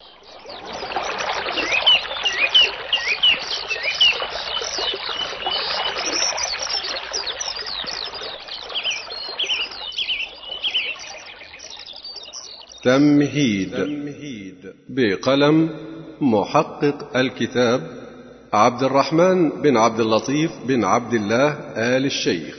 تمهيد بقلم محقق الكتاب عبد الرحمن بن عبد اللطيف بن عبد الله آل الشيخ.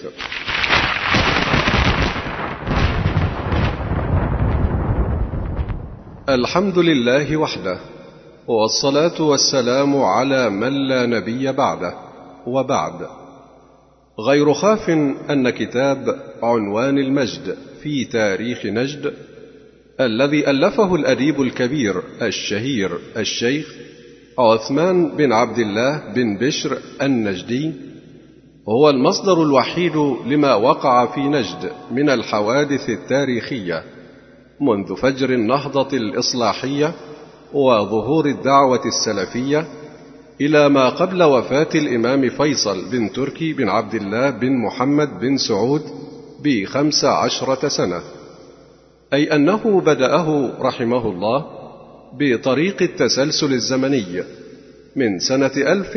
الحمد لله وحده، والصلاة والسلام على من لا نبي بعده، وبعد. غير خاف أن كتاب عنوان المجد في تاريخ نجد الذي ألفه الأديب الكبير الشهير الشيخ عثمان بن عبد الله بن بشر النجدي هو المصدر الوحيد لما وقع في نجد من الحوادث التاريخية منذ فجر النهضة الإصلاحية وظهور الدعوة السلفية إلى ما قبل وفاة الإمام فيصل بن تركي بن عبد الله بن محمد بن سعود ب15 سنة، أي أنه بدأه رحمه الله بطريق التسلسل الزمني من سنة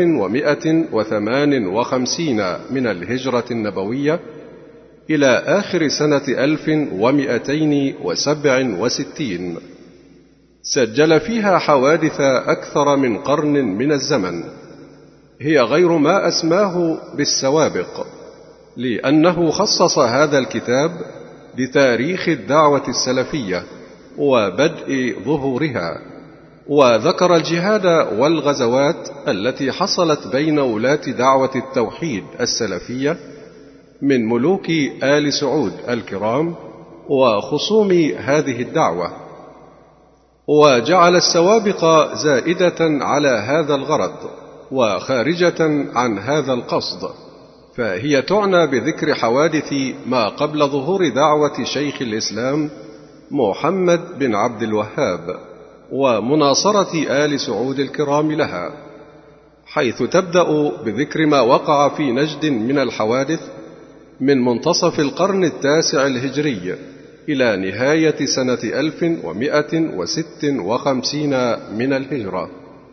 1158 من الهجرة النبوية إلى آخر سنة 1267، سجل فيها حوادث أكثر من قرن من الزمن، هي غير ما أسماه بالسوابق، لأنه خصص هذا الكتاب بتاريخ الدعوة السلفية وبدء ظهورها، وذكر الجهاد والغزوات التي حصلت بين ولاة دعوة التوحيد السلفية من ملوك آل سعود الكرام وخصوم هذه الدعوة، وجعل السوابق زائدة على هذا الغرض وخارجة عن هذا القصد، فهي تعنى بذكر حوادث ما قبل ظهور دعوة شيخ الإسلام محمد بن عبد الوهاب ومناصرة آل سعود الكرام لها، حيث تبدأ بذكر ما وقع في نجد من الحوادث من منتصف القرن التاسع الهجري إلى نهاية سنة 1156 من الهجرة.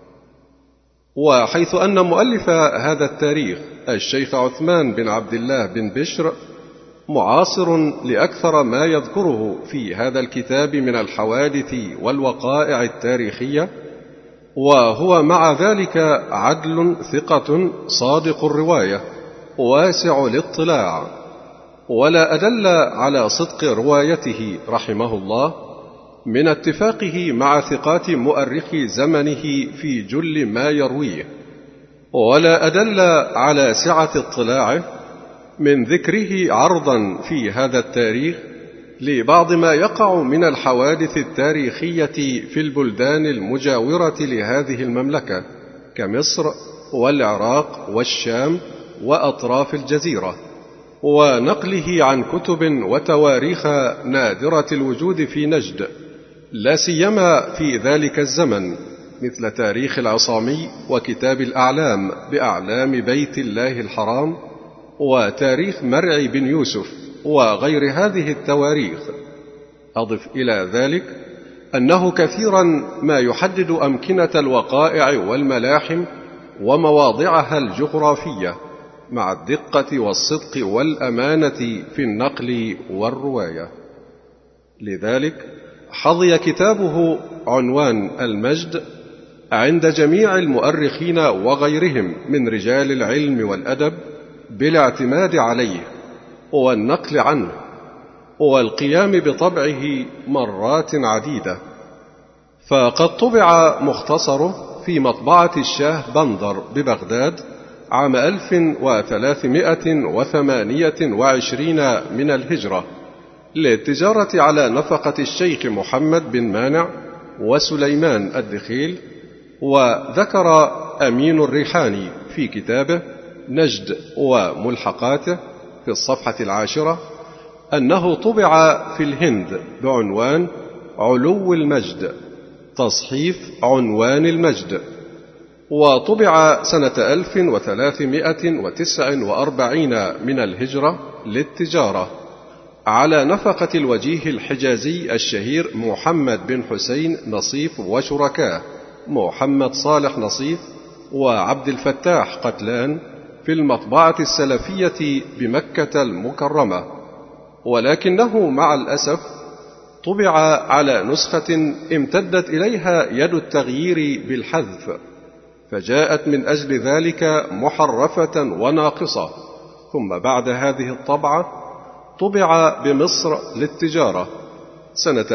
وحيث أن مؤلف هذا التاريخ الشيخ عثمان بن عبد الله بن بشر معاصر لأكثر ما يذكره في هذا الكتاب من الحوادث والوقائع التاريخية، وهو مع ذلك عدل ثقة صادق الرواية واسع الاطلاع، ولا أدل على صدق روايته رحمه الله من اتفاقه مع ثقات مؤرخي زمنه في جل ما يرويه، ولا أدل على سعة اطلاعه من ذكره عرضا في هذا التاريخ لبعض ما يقع من الحوادث التاريخية في البلدان المجاورة لهذه المملكة كمصر والعراق والشام وأطراف الجزيرة، ونقله عن كتب وتواريخ نادرة الوجود في نجد، لا سيما في ذلك الزمن، مثل تاريخ العصامي وكتاب الأعلام بأعلام بيت الله الحرام وتاريخ مرعي بن يوسف وغير هذه التواريخ. أضف إلى ذلك أنه كثيرا ما يحدد أمكنة الوقائع والملاحم ومواضعها الجغرافية مع الدقة والصدق والأمانة في النقل والرواية. لذلك حظي كتابه عنوان المجد عند جميع المؤرخين وغيرهم من رجال العلم والأدب بالاعتماد عليه والنقل عنه والقيام بطبعه مرات عديدة، فقد طبع مختصره في مطبعة الشاه بندر ببغداد عام 1328 من الهجرة للتجارة على نفقة الشيخ محمد بن مانع وسليمان الدخيل. وذكر أمين الريحاني في كتابه نجد وملحقاته في الصفحة 10 أنه طبع في الهند بعنوان علو المجد، تصحيف عنوان المجد، وطبع سنة 1349 من الهجرة للتجارة، على نفقة الوجيه الحجازي الشهير محمد بن حسين نصيف وشركاه محمد صالح نصيف وعبد الفتاح قتلان في المطبعة السلفية بمكة المكرمة، ولكنه مع الأسف طبع على نسخة امتدت إليها يد التغيير بالحذف، فجاءت من أجل ذلك محرفة وناقصة. ثم بعد هذه الطبعة طبع بمصر للتجارة سنة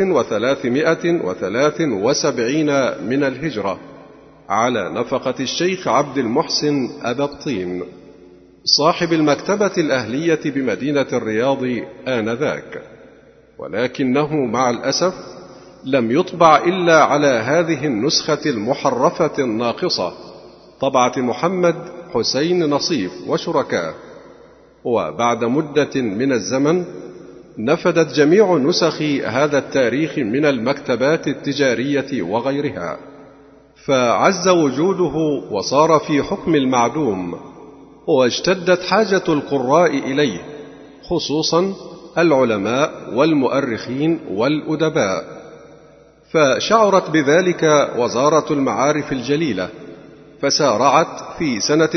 1373 من الهجرة على نفقة الشيخ عبد المحسن أبابطين صاحب المكتبة الأهلية بمدينة الرياض آنذاك، ولكنه مع الأسف لم يطبع إلا على هذه النسخة المحرفة الناقصة طبعة محمد حسين نصيف وشركاه. وبعد مدة من الزمن نفدت جميع نسخ هذا التاريخ من المكتبات التجارية وغيرها، فعز وجوده وصار في حكم المعدوم، واشتدت حاجة القراء إليه، خصوصا العلماء والمؤرخين والأدباء، فشعرت بذلك وزارة المعارف الجليلة، فسارعت في سنة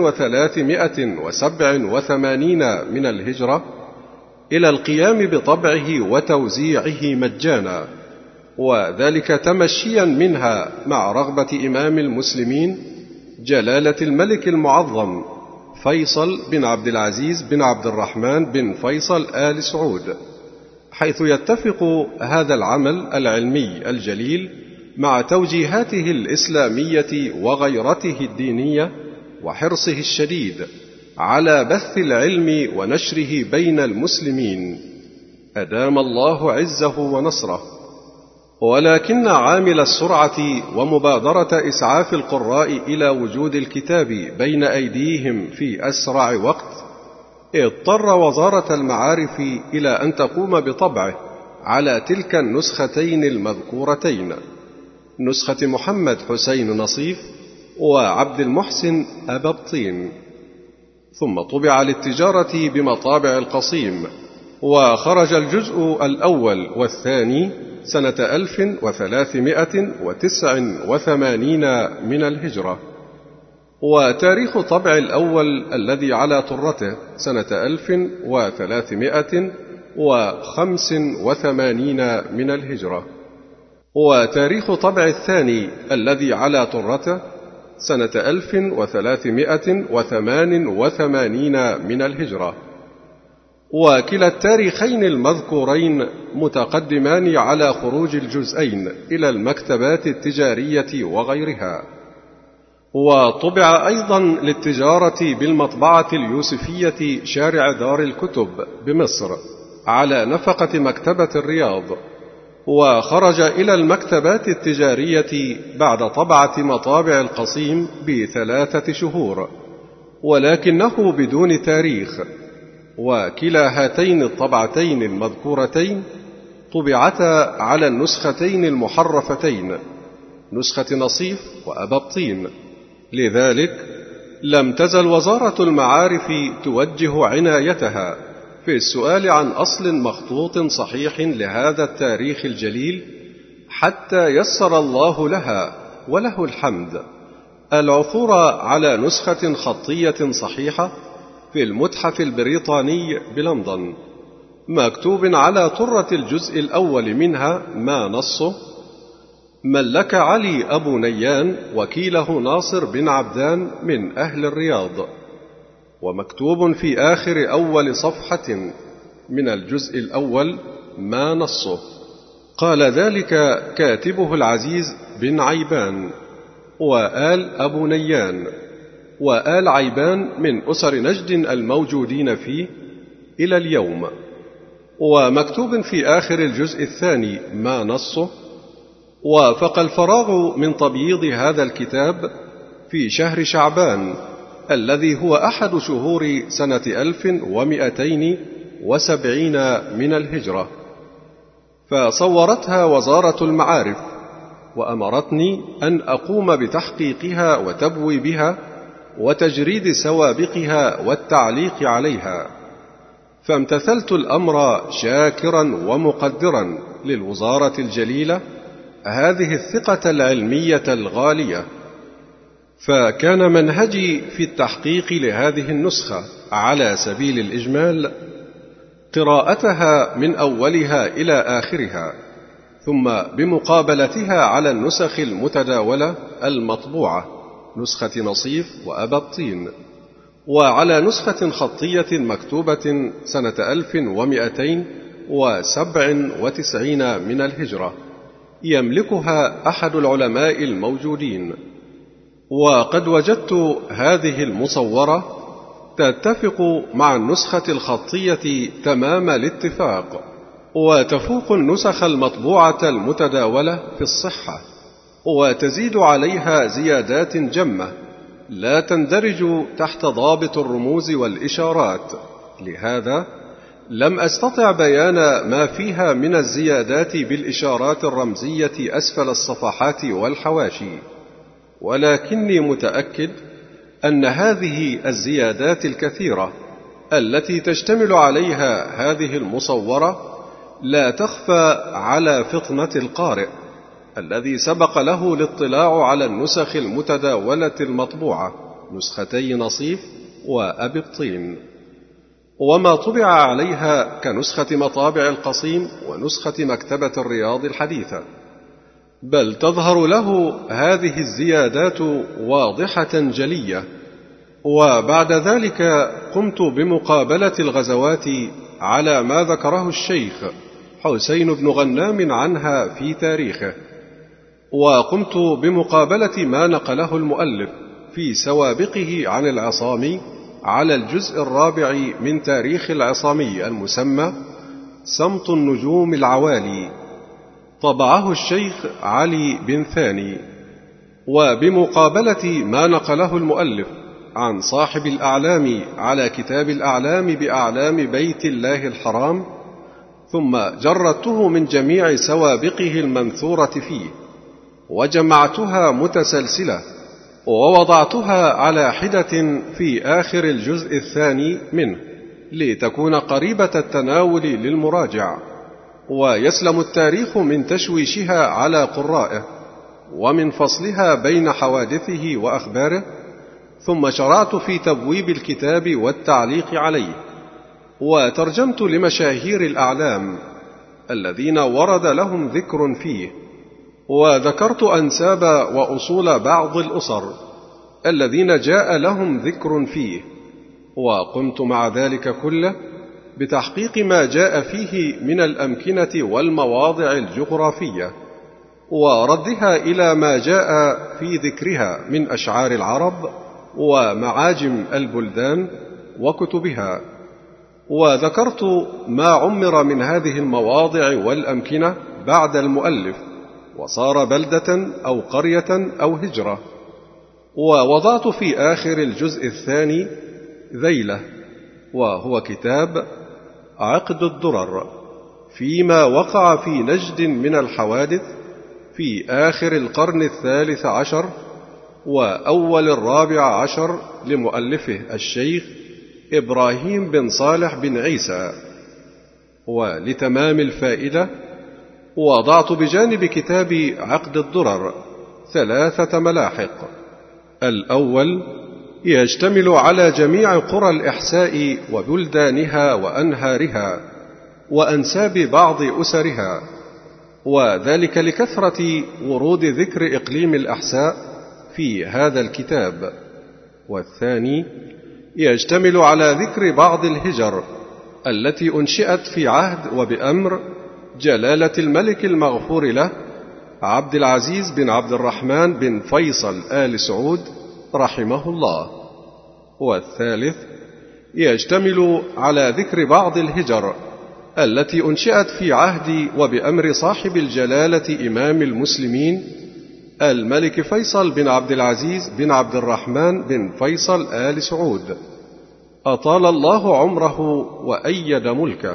1387 من الهجرة إلى القيام بطبعه وتوزيعه مجانا، وذلك تمشيا منها مع رغبة إمام المسلمين جلالة الملك المعظم فيصل بن عبد العزيز بن عبد الرحمن بن فيصل آل سعود، حيث يتفق هذا العمل العلمي الجليل مع توجيهاته الإسلامية وغيرته الدينية وحرصه الشديد على بث العلم ونشره بين المسلمين، أدام الله عزه ونصره. ولكن عامل السرعة ومبادرة إسعاف القراء إلى وجود الكتاب بين أيديهم في أسرع وقت اضطر وزارة المعارف إلى أن تقوم بطبعه على تلك النسختين المذكورتين، نسخة محمد حسين نصيف وعبد المحسن أبابطين، ثم طبع للتجارة بمطابع القصيم، وخرج الجزء الأول والثاني سنة 1389 من الهجرة. وتاريخ طبع الأول الذي على طرته سنة 1385 من الهجرة، وتاريخ طبع الثاني الذي على طرته سنة 1388 من الهجرة. وكلا التاريخين المذكورين متقدمان على خروج الجزئين إلى المكتبات التجارية وغيرها. وطبع أيضا للتجارة بالمطبعة اليوسفية شارع دار الكتب بمصر على نفقة مكتبة الرياض، وخرج إلى المكتبات التجارية بعد طبعة مطابع القصيم ب3 شهور، ولكنه بدون تاريخ. وكلا هاتين الطبعتين المذكورتين طبعتا على النسختين المحرفتين، نسخة نصيف وأبابطين، لذلك لم تزل وزارة المعارف توجه عنايتها في السؤال عن أصل مخطوط صحيح لهذا التاريخ الجليل، حتى يسر الله لها وله الحمد العثور على نسخة خطية صحيحة في المتحف البريطاني بلندن، مكتوب على طرة الجزء الأول منها ما نصه: ملك علي أبو نيان وكيله ناصر بن عبدان من أهل الرياض، ومكتوب في آخر أول صفحة من الجزء الأول ما نصه. قال ذلك كاتبه العزيز بن عيبان، وآل أبو نيان وآل عيبان من أسر نجد الموجودين فيه إلى اليوم. ومكتوب في آخر الجزء الثاني ما نصه: وافق الفراغ من تبييض هذا الكتاب في شهر شعبان الذي هو أحد شهور سنة 1270 من الهجرة، فصورتها وزارة المعارف، وأمرتني أن أقوم بتحقيقها وتبويبها وتجريد سوابقها والتعليق عليها، فامتثلت الأمر شاكرا ومقدرا للوزارة الجليلة هذه الثقة العلمية الغالية. فكان منهجي في التحقيق لهذه النسخة على سبيل الإجمال قراءتها من أولها إلى آخرها، ثم بمقابلتها على النسخ المتداولة المطبوعة، نسخة نصيف وأبا الطين، وعلى نسخة خطية مكتوبة سنة 1297 من الهجرة يملكها أحد العلماء الموجودين. وقد وجدت هذه المصورة تتفق مع النسخة الخطية تمام الاتفاق، وتفوق النسخ المطبوعة المتداولة في الصحة، وتزيد عليها زيادات جمة لا تندرج تحت ضابط الرموز والإشارات. لهذا لم أستطع بيان ما فيها من الزيادات بالإشارات الرمزية أسفل الصفحات والحواشي، ولكني متأكد أن هذه الزيادات الكثيرة التي تشتمل عليها هذه المصورة لا تخفى على فطنة القارئ الذي سبق له الاطلاع على النسخ المتداولة المطبوعة، نسختي نصيف وأبي الطين، وما طبع عليها كنسخة مطابع القصيم ونسخة مكتبة الرياض الحديثة، بل تظهر له هذه الزيادات واضحة جلية. وبعد ذلك قمت بمقابلة الغزوات على ما ذكره الشيخ حسين بن غنام عنها في تاريخه، وقمت بمقابلة ما نقله المؤلف في سوابقه عن العصامي على الجزء الرابع من تاريخ العصامي المسمى سمط النجوم العوالي، طبعه الشيخ علي بن ثاني، وبمقابلة ما نقله المؤلف عن صاحب الأعلام على كتاب الأعلام بأعلام بيت الله الحرام، ثم جردته من جميع سوابقه المنثورة فيه وجمعتها متسلسلة ووضعتها على حدة في آخر الجزء الثاني منه لتكون قريبة التناول للمراجع، ويسلم التاريخ من تشويشها على قرائه ومن فصلها بين حوادثه وأخباره. ثم شرعت في تبويب الكتاب والتعليق عليه، وترجمت لمشاهير الأعلام الذين ورد لهم ذكر فيه، وذكرت أنساب وأصول بعض الأسر الذين جاء لهم ذكر فيه، وقمت مع ذلك كله بتحقيق ما جاء فيه من الأمكنة والمواضع الجغرافية، وردها إلى ما جاء في ذكرها من أشعار العرب ومعاجم البلدان وكتبها، وذكرت ما عمر من هذه المواضع والأمكنة بعد المؤلف وصار بلدة أو قرية أو هجرة. ووضعت في آخر الجزء الثاني ذيلة، وهو كتاب عقد الدرر فيما وقع في نجد من الحوادث في آخر القرن 13 وأول 14 لمؤلفه الشيخ إبراهيم بن صالح بن عيسى. ولتمام الفائدة وضعت بجانب كتاب عقد الدرر 3 ملاحق. الأول يشتمل على جميع قرى الإحساء وبلدانها وأنهارها وأنساب بعض أسرها، وذلك لكثرة ورود ذكر إقليم الأحساء في هذا الكتاب. والثاني يشتمل على ذكر بعض الهجر التي أنشئت في عهد وبأمر جلالة الملك المغفور له عبد العزيز بن عبد الرحمن بن فيصل آل سعود رحمه الله. والثالث يشتمل على ذكر بعض الهجر التي أنشئت في عهد وبأمر صاحب الجلالة إمام المسلمين الملك فيصل بن عبد العزيز بن عبد الرحمن بن فيصل آل سعود، أطال الله عمره وأيد ملكه.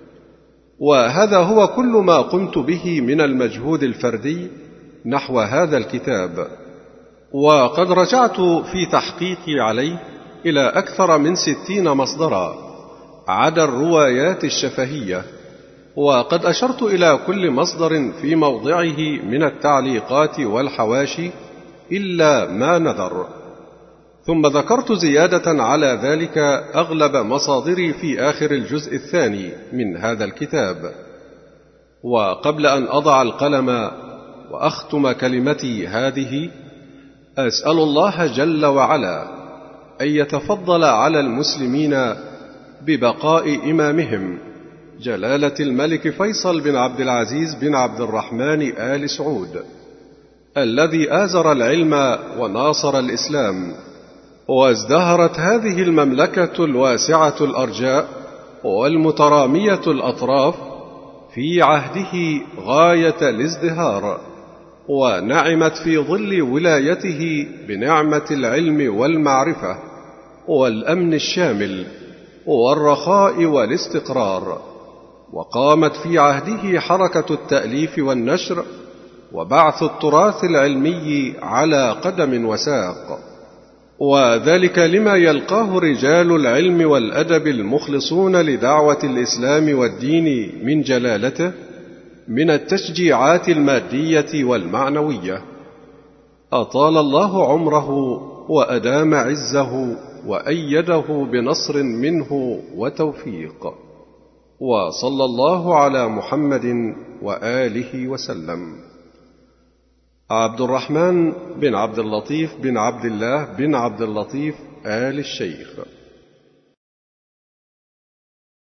وهذا هو كل ما قمت به من المجهود الفردي نحو هذا الكتاب، وقد رجعت في تحقيقي عليه إلى أكثر من 60 مصدرا عدا الروايات الشفهية، وقد أشرت إلى كل مصدر في موضعه من التعليقات والحواشي إلا ما نذر. ثم ذكرت زيادة على ذلك أغلب مصادري في آخر الجزء الثاني من هذا الكتاب. وقبل أن أضع القلم وأختم كلمتي هذه، أسأل الله جل وعلا أن يتفضل على المسلمين ببقاء إمامهم جلالة الملك فيصل بن عبد العزيز بن عبد الرحمن آل سعود، الذي آزر العلم وناصر الإسلام، وازدهرت هذه المملكة الواسعة الأرجاء والمترامية الأطراف في عهده غاية الازدهار، ونعمت في ظل ولايته بنعمة العلم والمعرفة والأمن الشامل والرخاء والاستقرار. وقامت في عهده حركة التأليف والنشر وبعث التراث العلمي على قدم وساق، وذلك لما يلقاه رجال العلم والأدب المخلصون لدعوة الإسلام والدين من جلالته من التشجيعات المادية والمعنوية. أطال الله عمره وأدام عزه وأيده بنصر منه وتوفيق، وصلى الله على محمد وآله وسلم. عبد الرحمن بن عبد اللطيف بن عبد الله بن عبد اللطيف آل الشيخ.